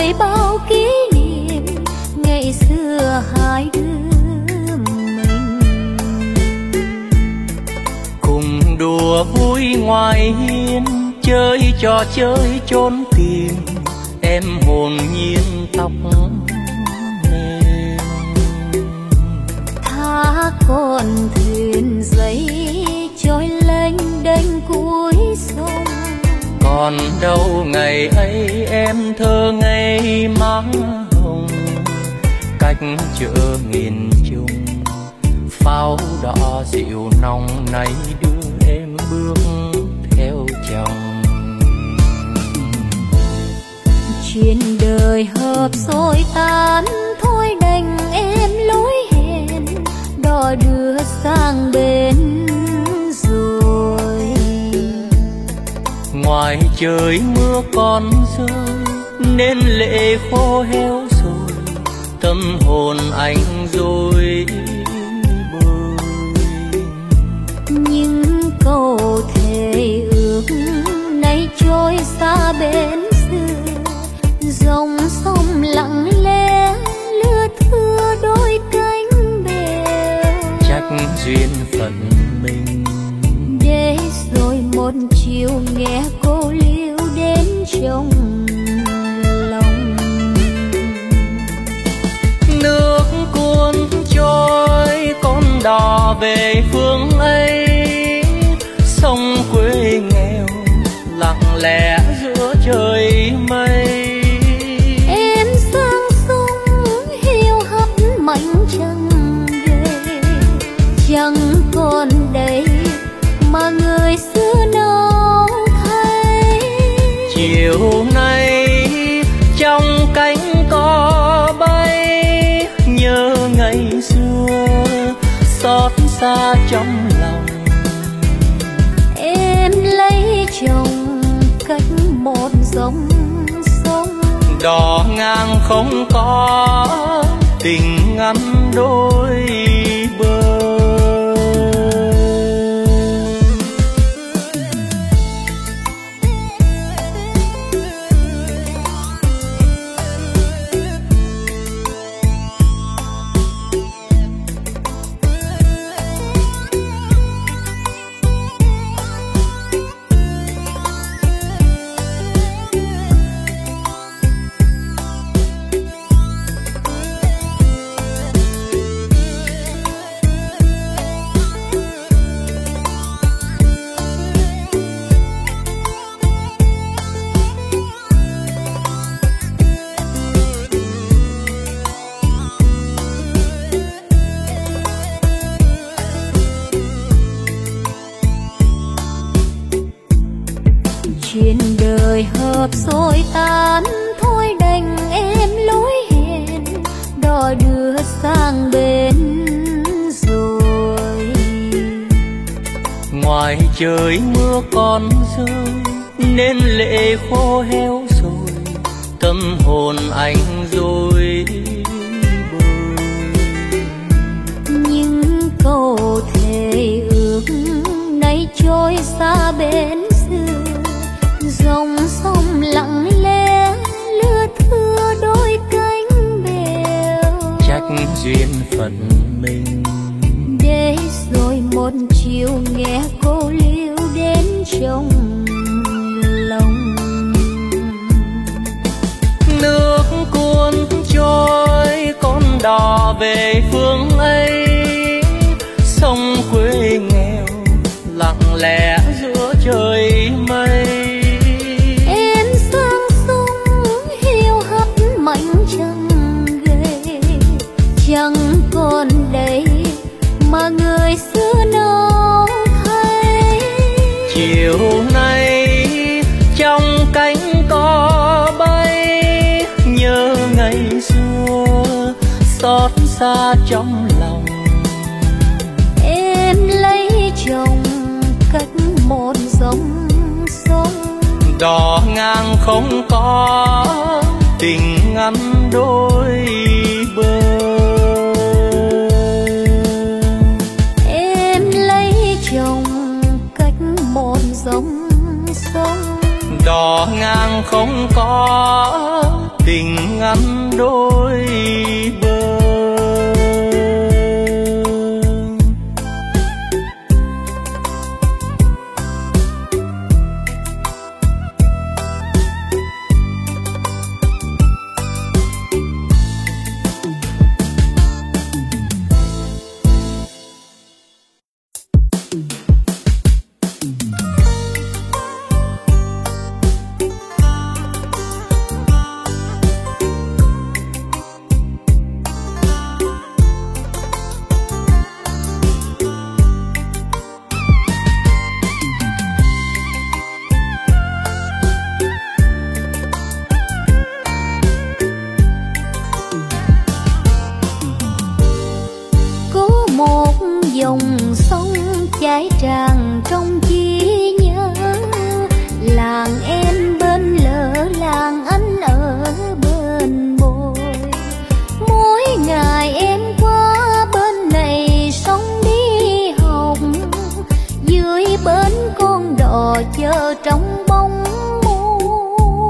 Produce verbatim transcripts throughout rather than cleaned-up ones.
gợi bao kỷ niệm ngày xưa hai đứa mình. Cùng đùa vui ngoài hiên, chơi trò chơi trốn tìm, em hồn nhiên tóc mềm. Thả con thuyền giấy trôi lênh đênh cuối sông. Còn đâu ngày ấy em thơ ngây má hồng, cách chợ nghìn trùng pháo đỏ dịu nồng nay đưa em bước theo chồng. Chuyện đời hợp rồi tan thôi đành em lối hẹn, đò đưa sang bên rồi. Ngoài trời mưa còn rơi nên lệ khô héo rồi, tâm hồn anh rồi bời. Những câu thề ước nay trôi xa bên xưa, dòng sông lặng lẽ lưa thưa đôi cánh bèo. Trách duyên phận mình, để rồi một chiều nghe cô liêu đến trong lòng. Nước cuốn trôi con đò về phương ấy, sông quê nghèo lặng lẽ giữa trời mây. Em sang sông hiu hắt mảnh trăng về, chẳng còn đây mà người xưa nào thấy. Chiều nay trong cánh cò bay, nhớ ngày xưa xót xa trong lòng. Em lấy chồng cách một dòng sông, Đò ngang không có tình ngắn đôi bờ. Chuyện đời hợp rồi tan thôi đành em lối hẹn, đò đưa sang bên rồi. Ngoài trời mưa còn rơi nên lệ khô héo rồi, tâm hồn anh rồi bời. Những câu thề ước nay trôi xa bên xưa, dòng sông lặng lẽ lưa thưa đôi cánh bèo. Trách duyên phận mình, để rồi một chiều nghe cô liêu đến trong lòng. Nước cuốn trôi con đò về phương ấy, sông quê nghèo lặng lẽ giữa trời mây. Em sang sông hiu hắt mảnh trăng ghê, chẳng còn đây mà người xưa nào thấy. Chiều nay trong cánh cò bay, nhớ ngày xưa xót xa trong lòng. Em lấy chồng cách một dòng sông, Đò ngang không có tình ngắn đôi bờ. Em lấy chồng cách một dòng sông, Đò ngang không có tình ngăn đôi bờ. Chảy tràn trong trí nhớ, làng em bên lỡ làng anh ở bên bồi. Mỗi ngày em qua bên này sống đi học, dưới bến con đò chờ trong bóng mù.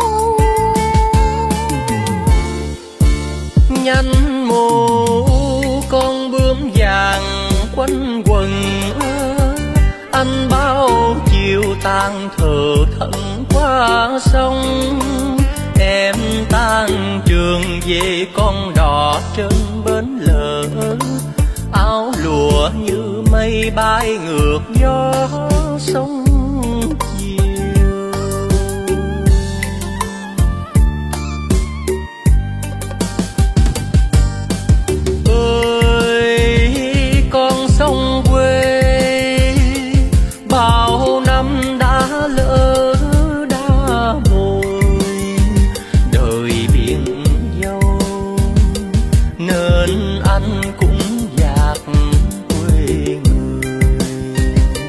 Nhánh mù con bướm vàng quanh quần, anh bao chiều tàn thờ thẫn qua sông. Em tan trường về con đò trên bến lỡ, áo lụa như mây bay ngược gió sông chiều. Ơi con sông quê, bao năm đã lỡ đã bồi, đời biển dâu nên anh cũng dạt quê người.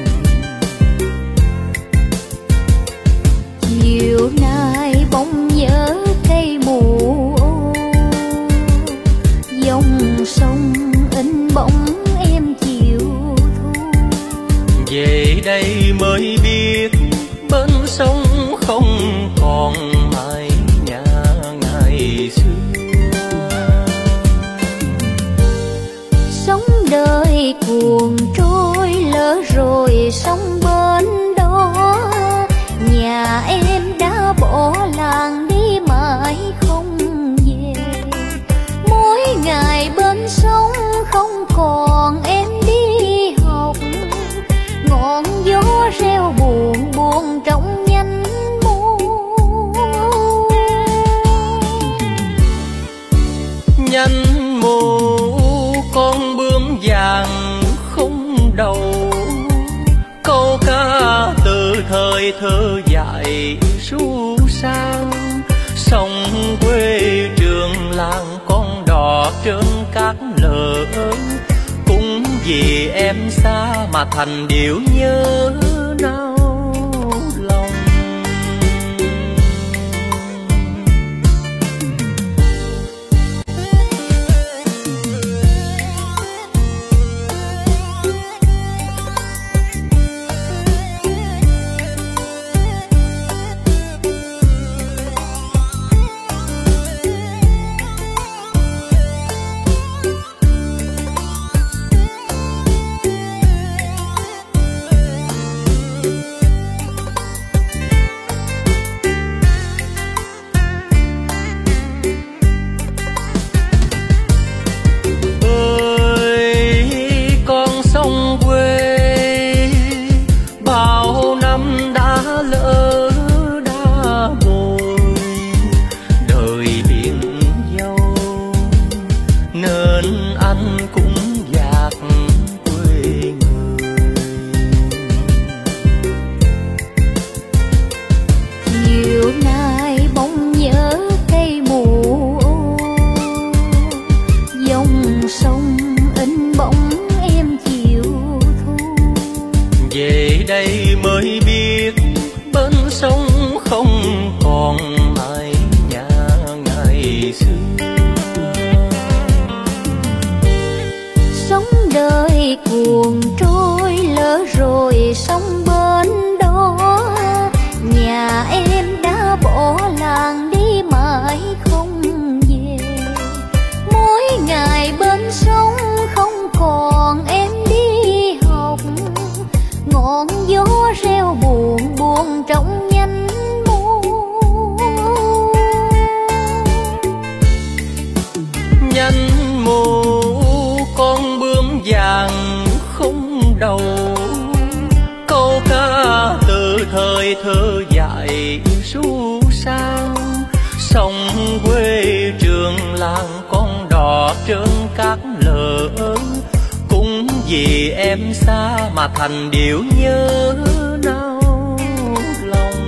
Chiều nay bỗng nhớ cây mù, dòng sông in bóng em chiều thu. Về đây mới biết bên sông không còn mái nhà ngày xưa. Sống đời cuồng trôi lỡ rồi sông bên đó, nhà em đã bỏ làng đi mãi không về. Mỗi ngày bên sông không còn em đi học, ngọn gió reo buồn buồn trong nhánh mù. Nhánh mù con bướm vàng không đầu, câu ca từ thời thơ dại ru sang. Sông quê trường làng con đò trên cát lở, cũng vì em xa mà thành điệu nhớ nao lòng. cuồng trôi lỡ rồi sông bên đó, nhà em đã bỏ làng đi mãi đầu. Câu ca từ thời thơ dại ru sao, sông quê trường làng con đò trơn cát lỡ. Cũng vì em xa mà thành điệu nhớ nao lòng.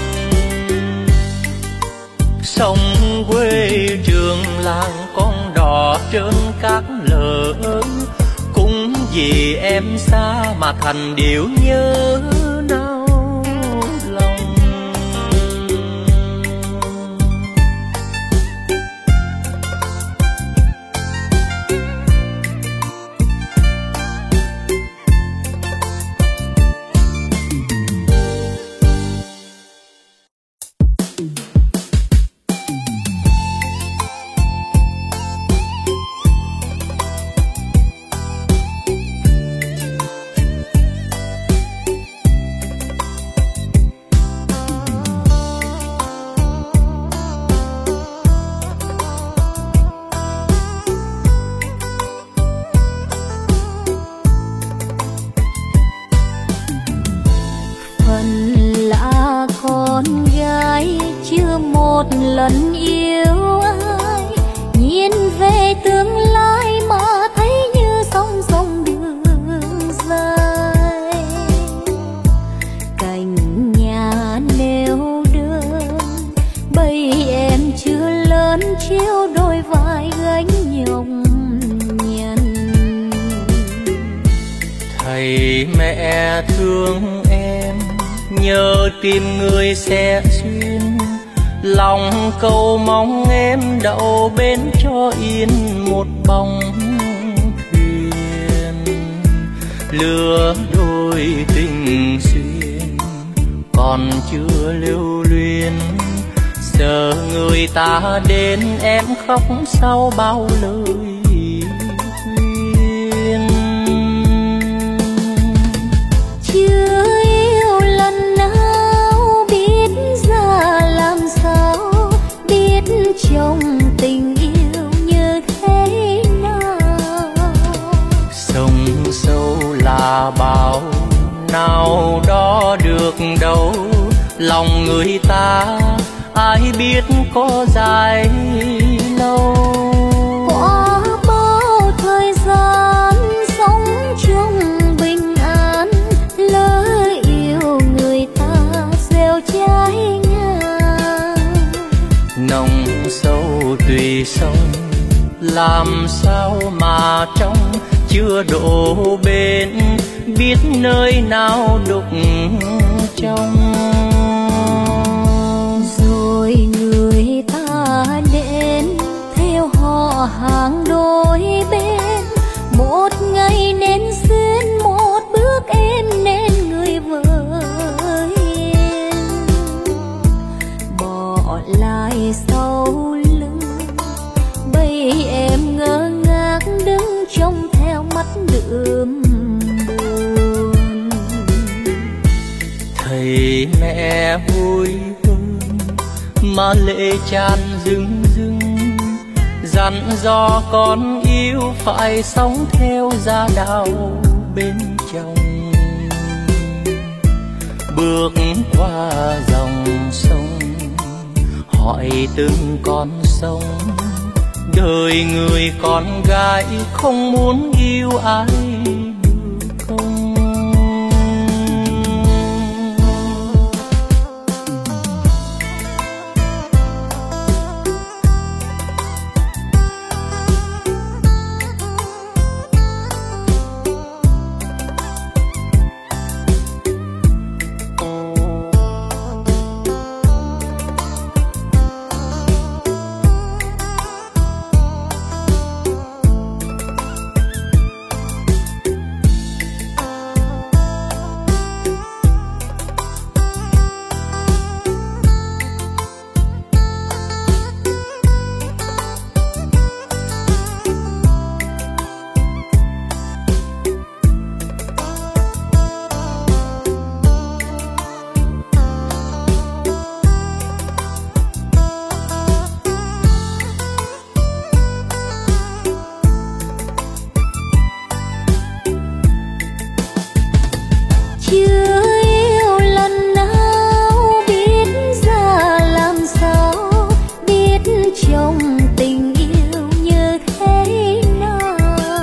Sông quê trường làng con đò trơn cát lỡ. Cũng vì em xa mà thành điệu nhớ nao lòng. Lần yêu ai nhìn về tương lai mà thấy như sóng sông đường dài. Cành nhà nêu đơn bầy em chưa lớn chiếu đôi vai gánh nhọc nhằn. Thầy mẹ thương em nhớ tìm người sẽ duyên. Lòng cầu mong em đậu bên cho yên một bóng thuyền. Lứa đôi tình duyên còn chưa lưu luyến. Giờ người ta đến em khóc sau bao lời khuyên. Chưa yêu lần nào biết ra làm sao, biết trong tình yêu như thế nào. Sông sâu là bao nào đó được đâu. Lòng người ta ai biết có dài lâu. Qua bao thời gian sống chung bình an, lỡ yêu người ta gieo trái ngang. Nồng sâu tùy sông làm sao mà trong chưa đổ bên. Biết nơi nào đục trong. Rồi người ta đến theo họ hàng đôi bên. Một ngày nên duyên, một bước em nên người vợ hiền. Bỏ lại sau lưng bầy em ngơ ngác đứng trông theo mắt đượm buồn. Thầy mẹ vui hơn mà lệ tràn rưng rưng. Dặn dò con yêu phải sống theo gia đạo bên chồng. Bước qua dòng sông hỏi từng con sông. Đời người con gái không muốn yêu ai được không. chưa yêu lần nào biết ra làm sao, biết trong tình yêu như thế nào.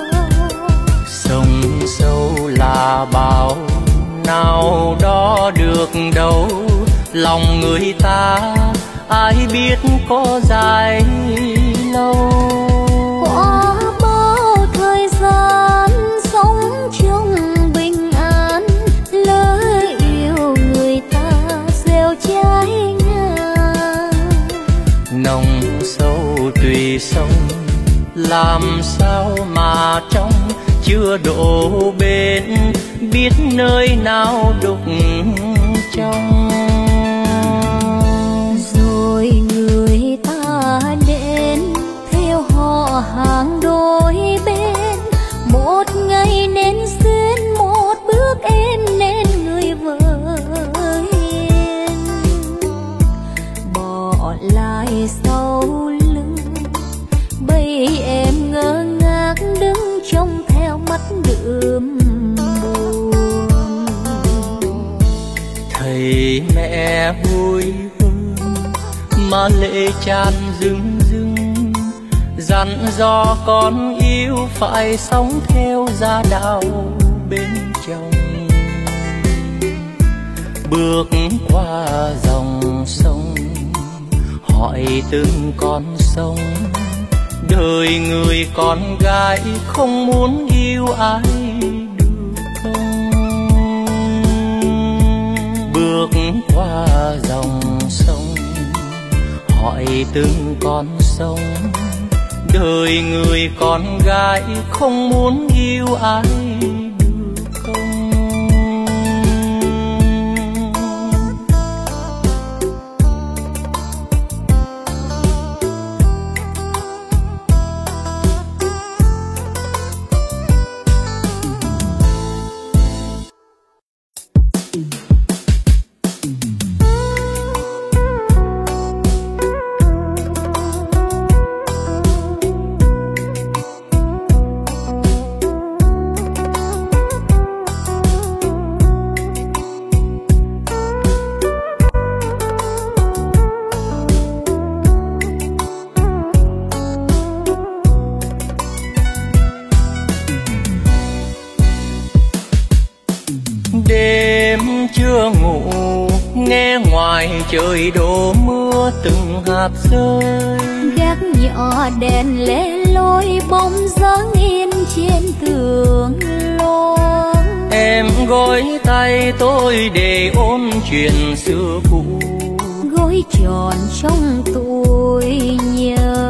Sông sâu là bao nào đó được đâu, lòng người ta ai biết có dài lâu. Qua bao thời gian sống trong bình an, lỡ yêu người ta gieo trái ngang. Nồng sâu tùy sông làm sao mà trong, chưa đổ bên biết nơi nào đục trong. Rồi người ta đến theo họ hàng đôi bên, một ngày nên xuyên một bước em nên người vợ hiền. Bỏ lại sau lưng bây em ngơ ngác đứng trông theo mắt đượm buồn. Thầy mẹ vui hơn mà lệ tràn rưng rưng, dặn dò con yêu phải sống theo gia đạo bên chồng. Bước qua dòng sông hỏi từng con sông, đời người con gái không muốn yêu ai được không. Bước qua dòng sông hỏi từng con sông, đời người con gái không muốn yêu ai được không. Đêm chưa ngủ nghe ngoài trời đổ mưa từng hạt rơi, gác nhỏ đèn lẻ loi bóng dáng in trên tường loang. Em gối tay tôi để ôn chuyện xưa cũ, gối tròn trong tôi nhớ.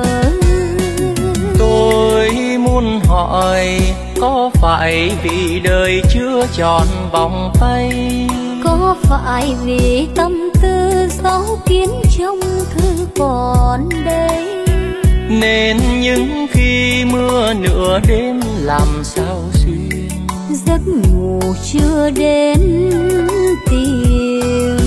Tôi muốn hỏi có phải vì đời chưa tròn vòng tay, có phải vì tâm tư dấu kín trong thư còn đây, nên những khi mưa nửa đêm làm sao xuyên, giấc ngủ chưa đến tìm.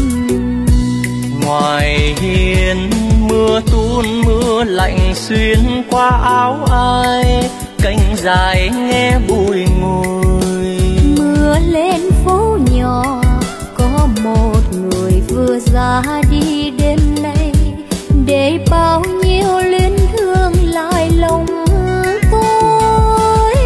Ngoài hiên mưa tuôn mưa lạnh xuyên qua áo ai, cánh dài nghe bùi ngùi. Mưa lên phố nhỏ có một người vừa ra đi đêm nay, để bao nhiêu luyến thương lại lòng tôi.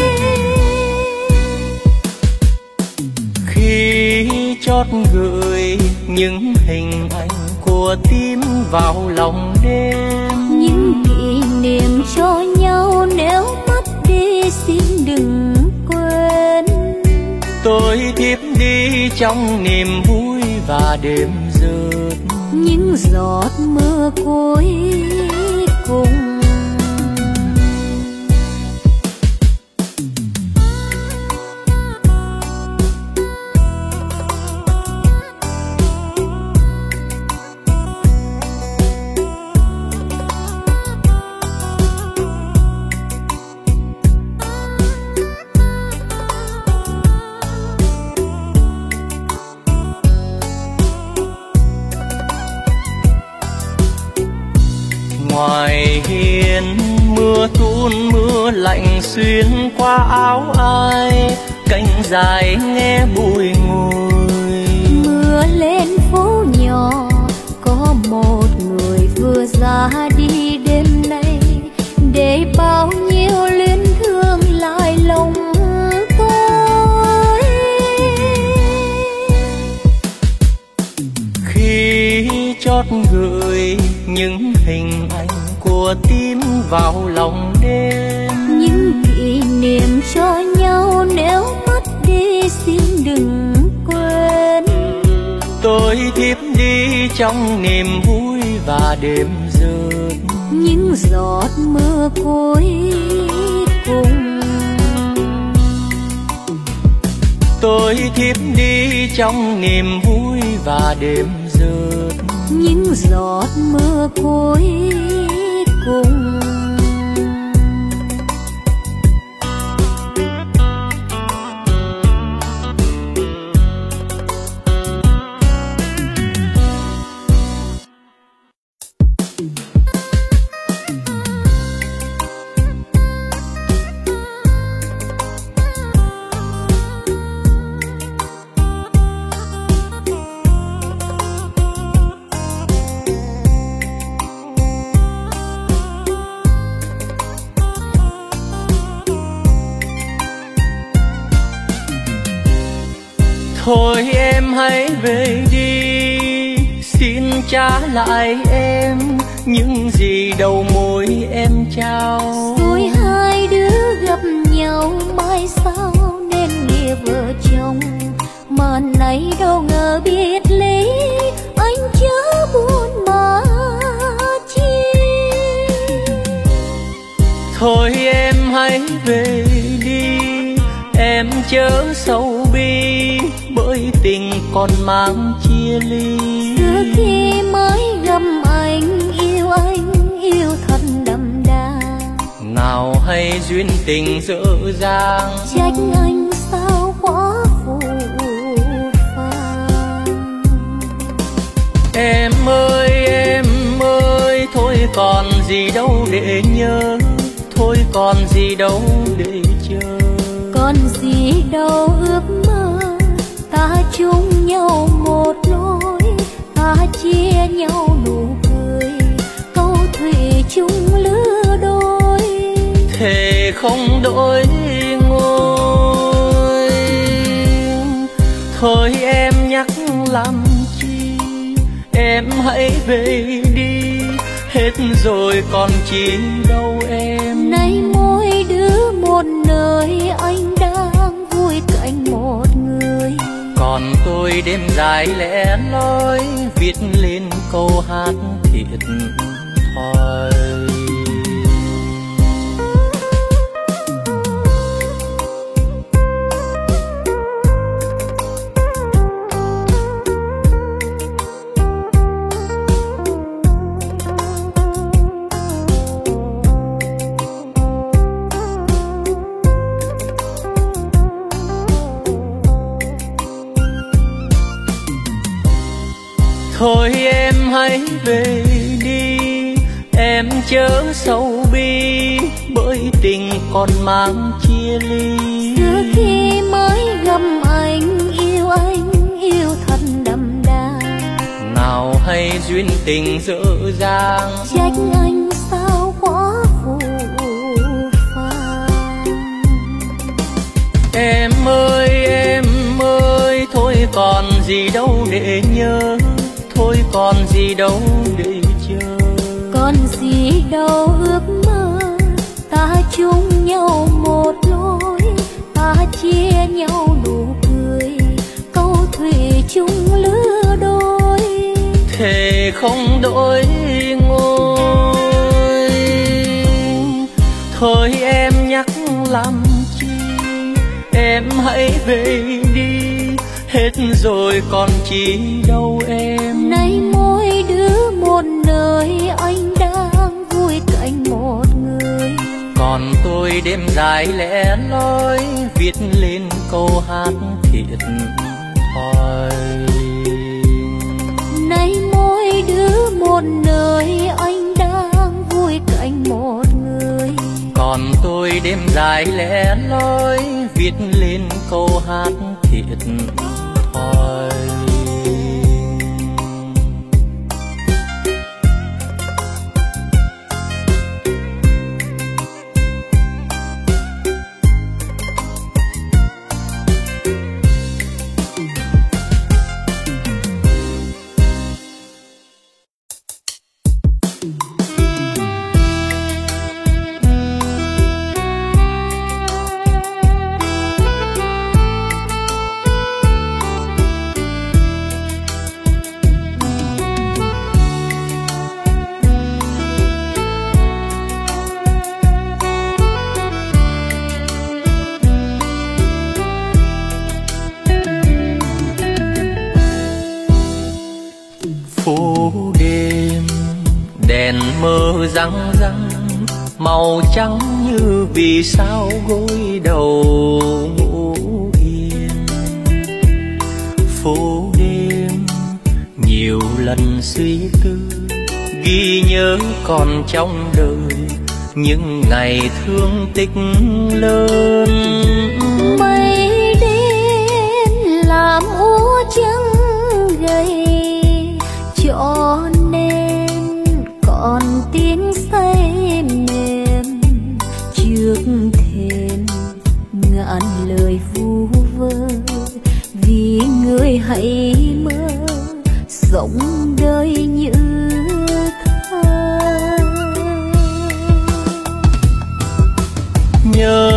Khi chót gửi những hình ảnh của tim vào lòng đêm, những kỷ niệm cho nhau nếu mất đi xin đừng quên. Tôi thiếp đi trong niềm vui và đêm rớt những giọt mưa cuối cùng. Ngoài hiên mưa tuôn mưa lạnh xuyên qua áo ai, cánh dài nghe bùi ngùi. xót gửi những hình ảnh của tim vào lòng đêm. Những kỷ niệm cho nhau nếu mất đi xin đừng quên. Tôi thiếp đi trong niềm vui và đêm rơi những giọt mưa cuối cùng. Tôi thiếp đi trong niềm vui và đêm rơi những giọt mưa cuối cùng. Thôi em hãy về đi, xin trả lại em những gì đầu môi em trao. Rồi hai đứa gặp nhau mai sau nên nghĩa vợ chồng, mà nay đâu ngờ biết lý, anh chớ buồn mà chi. Thôi em hãy về đi, em chớ sầu bi, bởi tình còn mang chia ly. Từ khi mới gặp anh, yêu anh yêu thật đậm đà, nào hay duyên tình dở dang. trách anh sao quá phù phàng. Em ơi em ơi, thôi còn gì đâu để nhớ, thôi còn gì đâu để chờ. Còn gì đâu ước mơ, ta chung nhau một lối, ta chia nhau nụ cười, câu thủy chung lứa đôi. Thề không đổi ngôi, thôi em nhắc làm chi, em hãy về đi, hết rồi còn chi đâu em. Nay mỗi đứa một nơi, anh đang vui cạnh một người, còn tôi đêm dài lẻ loi viết lên câu hát thiệt thòi. Thôi em hãy về đi, em chớ sầu bi, bởi tình còn mang chia ly. từ khi mới gặp anh, yêu anh yêu thật đậm đà, nào hay duyên tình dở dang. trách anh sao quá phù phàng. Em ơi em ơi, thôi còn gì đâu để nhớ, thôi còn gì đâu để chờ. Còn gì đâu ước mơ, ta chung nhau một lối, ta chia nhau nụ cười, câu thủy chung lứa đôi. Thề không đổi ngôi, thôi em nhắc làm chi, em hãy về đi, hết rồi còn chi đâu em. Nay mỗi đứa một nơi, anh đang vui cạnh một người, còn tôi đêm dài lẻ loi viết lên câu hát thiệt thòi. nay mỗi đứa một nơi, anh đang vui cạnh một người, còn tôi đêm dài lẻ loi viết lên câu hát thiệt thòi. mơ răng răng, màu trắng như vì sao gối đầu ngủ yên. Phố đêm nhiều lần suy tư, ghi nhớ còn trong đời những ngày thương tích lớn. Mây đen làm úa trắng gầy, cho nên còn tiếng say mềm trước thềm ngàn lời vu vơ. Vì người hãy mơ sống đời như thơ. Nhớ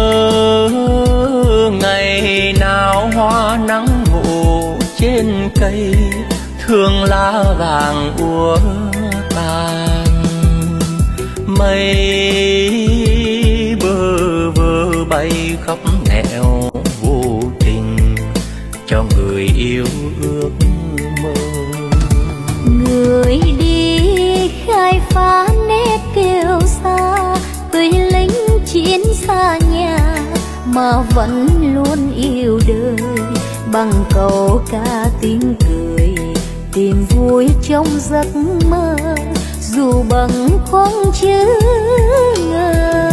ngày nào hoa nắng ngủ trên cây, thương lá vàng úa tàn. Mây bơ vơ bay khắp nẻo vô tình, cho người yêu ước mơ. Người đi khai phá nét kiêu sa, tuy lính chiến xa nhà mà vẫn luôn yêu đời. Bằng câu ca tiếng cười tìm vui trong giấc mơ, dù bằng không chữ ngờ.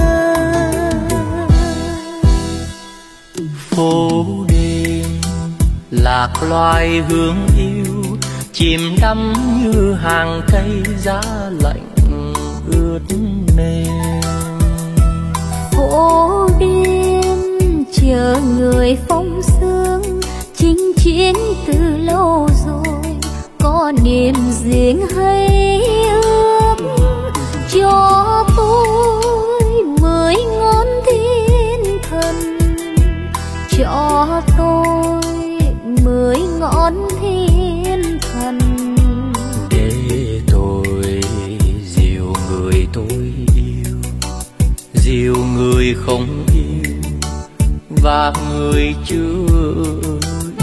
Phố đêm lạc loài hướng yêu, chìm đắm như hàng cây giá lạnh ướt nền. Phố đêm chờ người phong sương, chinh chiến từ lâu rồi, có niềm riêng hay ước. Cho tôi mười ngón thiên thần, cho tôi mười ngón thiên thần. Để tôi dìu người tôi yêu, dìu người không yêu và người chưa yêu.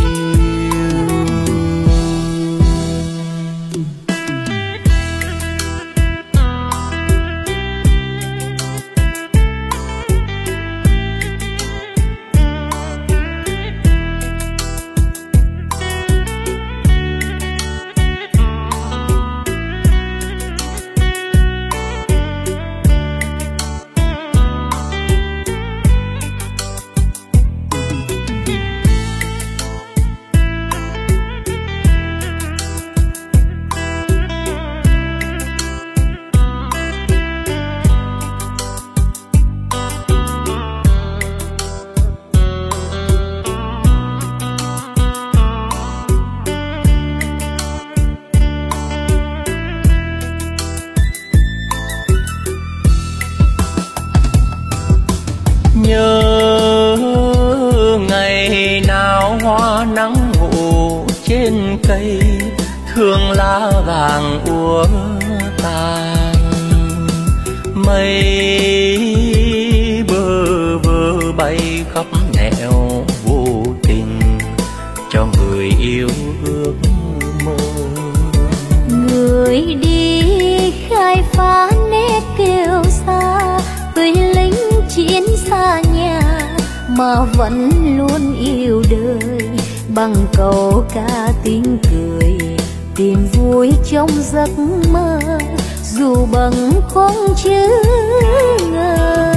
Nắng ngủ trên cây, thương lá vàng úa tàn. Mây bơ vơ bay khắp nẻo vô tình, cho người yêu ước mơ. Người đi khai phá nét kiêu sa, tuy lính chiến xa nhà mà vẫn luôn yêu đời. Bằng câu ca tiếng cười tìm vui trong giấc mơ, dù bằng không chữ ngờ.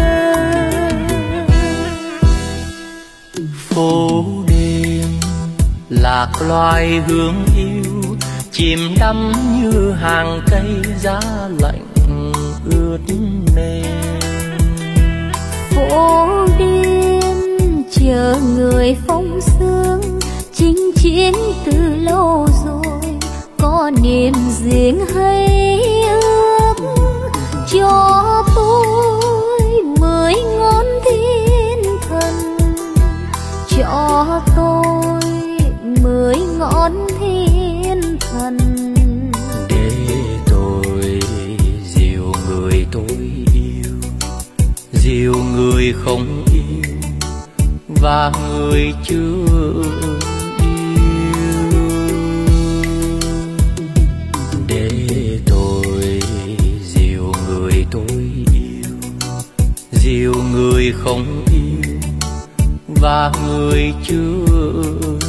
Phố đêm lạc loài hướng yêu, chìm đắm như hàng cây giá lạnh ướt nền. Phố đêm chờ người phong sương, chinh chiến từ lâu rồi, có niềm riêng hay ước. Cho tôi mười ngón thiên thần, cho tôi mười ngón thiên thần. Để tôi dìu người tôi yêu, dìu người không yêu và người chưa yêu. Để tôi dìu người chưa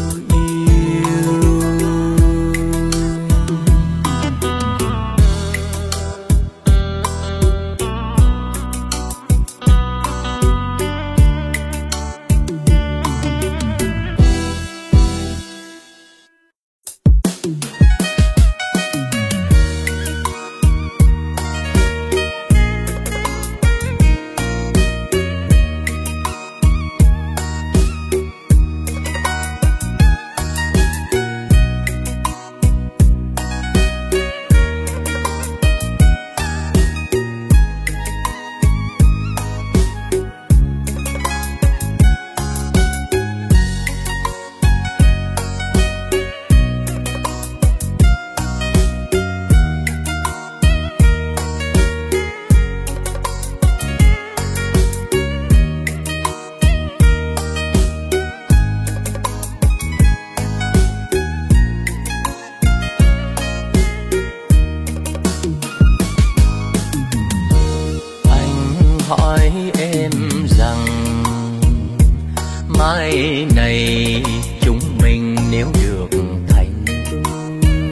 mai này chúng mình nếu được thành đôi,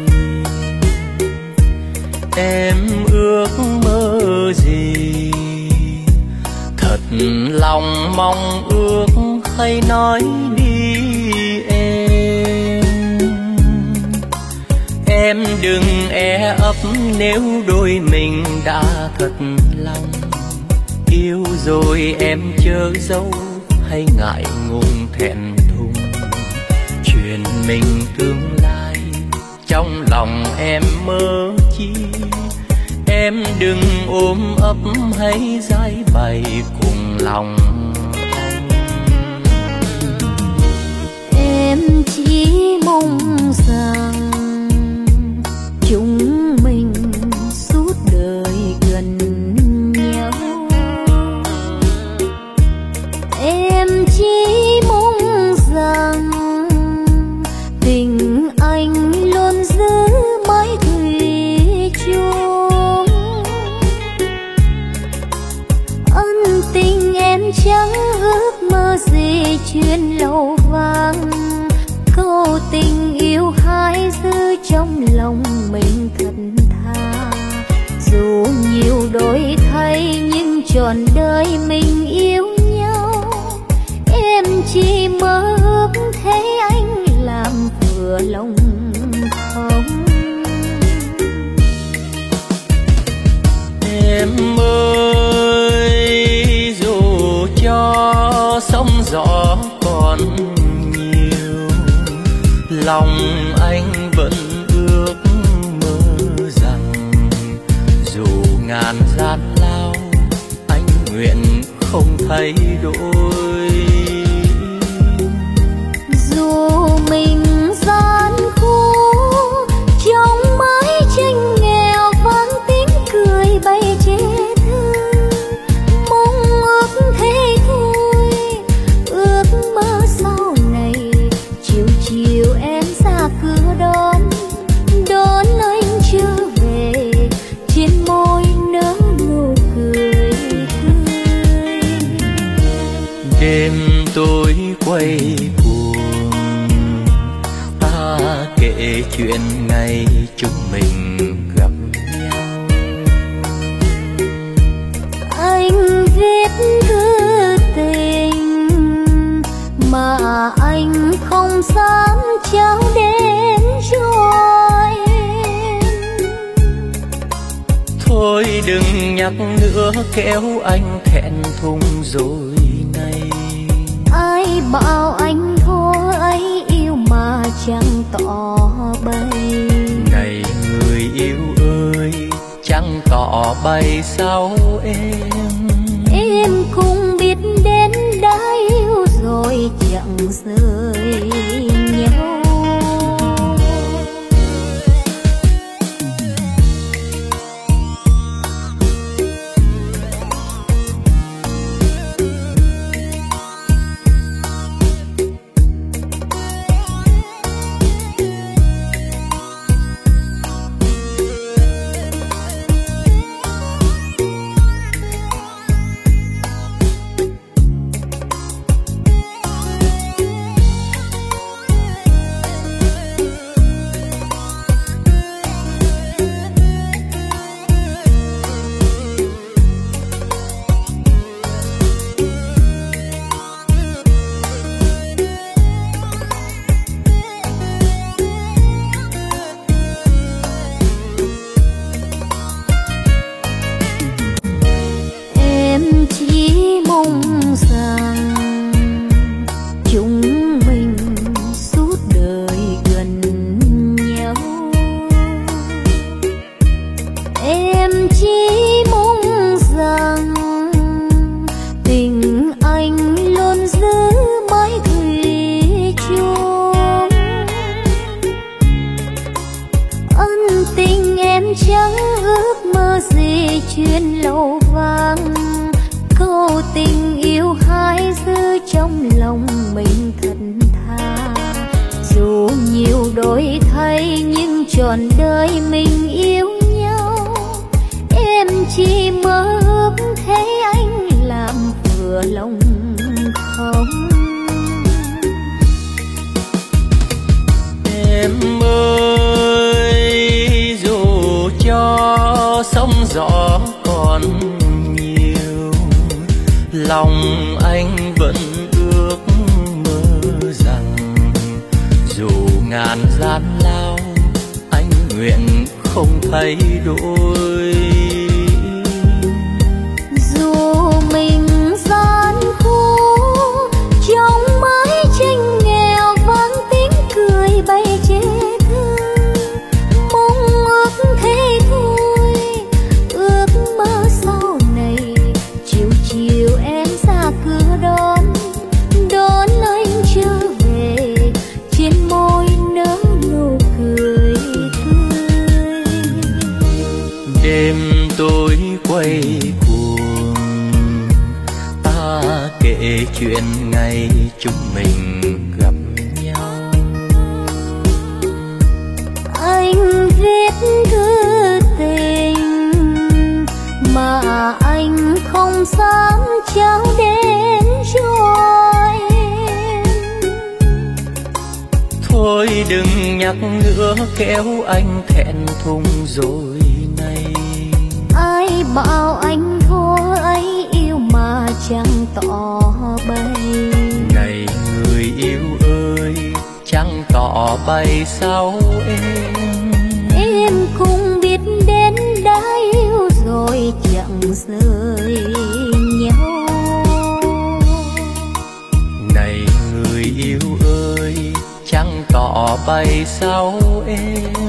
em ước mơ gì thật lòng mong ước hay nói đi em. Em đừng e ấp nếu đôi mình đã thật lòng yêu rồi, em chớ giấu hay ngại ngùng thẹn thùng chuyện mình tương lai trong lòng em mơ chi. Em đừng ôm ấp hay giải bày cùng lòng anh. Em chỉ mong rằng chúng mình suốt đời gần nhau. Em chỉ mong rằng tình anh luôn giữ mãi thủy chung. Ân tình em chẳng ước mơ gì chuyên lâu vang, câu tình yêu hai giữ trong lòng mình thật thà. Dù nhiều đổi thay nhưng trọn đời mình yêu nhau. Em chỉ mơ ước thấy anh làm vừa lòng không. Em ơi dù cho sóng gió còn nhiều, lòng anh vẫn ước mơ rằng dù ngàn gian lao anh nguyện không thay đổi. Dù mình gian khổ trong mái tranh nghèo vang tiếng cười bay chế thơ, mong ước thế thôi, ước mơ sau này chiều chiều em ra cửa đón đón anh trở về, trên môi nở nụ cười tươi. Đêm tối quay cuồng ta kể chuyện ngày chúng mình gặp nhau. Anh viết thư tình mà anh không dám trao đến cho em. Thôi đừng nhắc nữa kéo anh thẹn thùng rồi này. Ai bảo anh thua ấy yêu mà chẳng tỏ bày. Này người yêu ơi chẳng tỏ bày sao em. Em cũng biết đến đã yêu rồi chẳng rời nhau. chuyện lâu vang, câu tình yêu hai dư trong lòng mình thật thà. Dù nhiều đổi thay nhưng trọn đời mình yêu nhau, em chỉ mơ ước thấy anh làm vừa lòng không. Em ơi, dù cho sóng gió còn nhiều, lòng anh vẫn ước mơ rằng dù ngàn gian lao anh nguyện không thay đổi. Dù mình gian khổ trong mái tranh nghèo vang tiếng cười bay chế thương, mong ước thế thôi, ước mơ sau này chiều chiều em ra cửa đón, đón anh trở về trên môi nở nụ cười tươi. Đêm tối quay cuồng ta kể chuyện ngày chúng mình gặp nhau. Anh viết thư tình mà anh không dám trao đến cho em. Thôi đừng nhắc nữa kéo anh thẹn thùng rồi này. Ai bảo anh thua ấy yêu mà chẳng tỏ bày. Này người yêu ơi, chẳng tỏ bày sao em. Em cũng biết đến đã yêu rồi chẳng rời nhau. Này người yêu ơi, chẳng tỏ bày sao em.